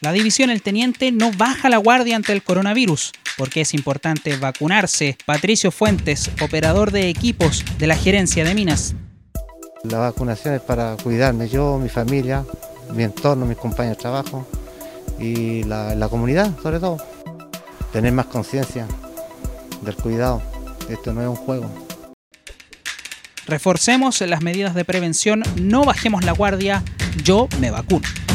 La división El Teniente no baja la guardia ante el coronavirus, porque es importante vacunarse. Patricio Fuentes, operador de equipos de la Gerencia de Minas. La vacunación es para cuidarme yo, mi familia, mi entorno, mis compañeros de trabajo y la comunidad, sobre todo. Tener más conciencia del cuidado. Esto no es un juego. Reforcemos las medidas de prevención, no bajemos la guardia, yo me vacuno.